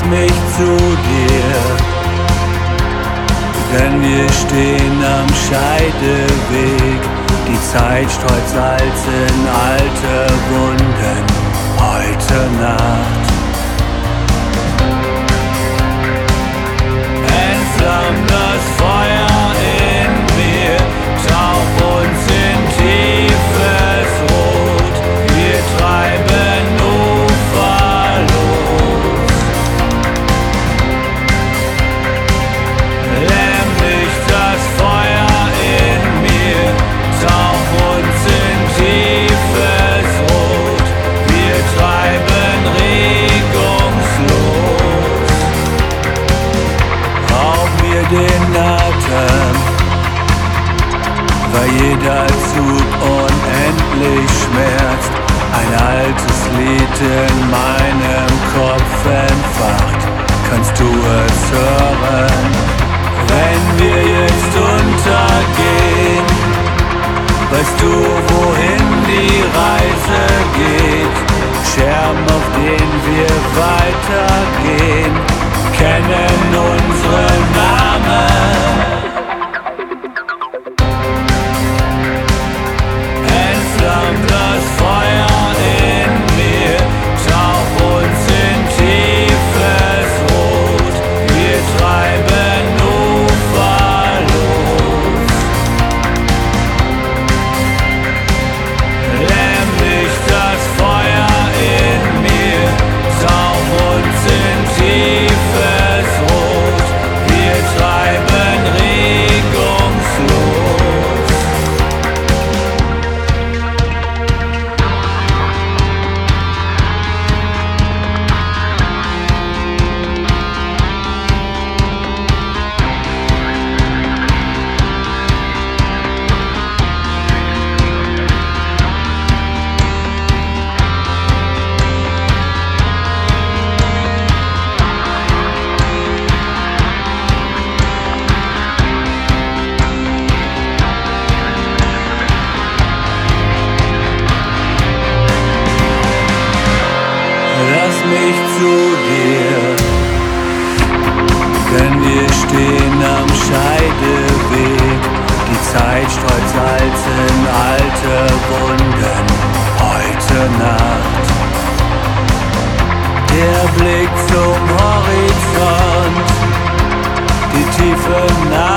mich zu dir, denn wir stehen am Scheideweg. Die Zeit streut Salz in alte Wunden, heute Nacht. Entflammt das Feuer in mir, tauch uns in tiefes Rot. Wir treiben uferlos. Lämm nicht das Feuer in mir, tauch uns in tiefes Rot. Wir treiben regungslos. Raub mir den Atem, weil jeder Zug unendlich schmerzt. Ein altes Lied in meinem Kopf entfacht. Kannst du es hören, wenn wir jetzt untergehen? Weißt du, wohin die Reise geht? Scherben, auf denen wir weitergehen, kennen unsere Namen. Entflammt das Feuer in mir, tauch uns in tiefes Rot. Wir treiben uferlos. Lämm nicht das Feuer in mir, tauch uns in tiefes Rot. Wir treiben regungslos. Lass mich zu dir, denn wir stehen am Scheideweg. Die Zeit streut Salz in alte Wunden, heute Nacht. Der Blick zum Horizont, die tiefe Nacht.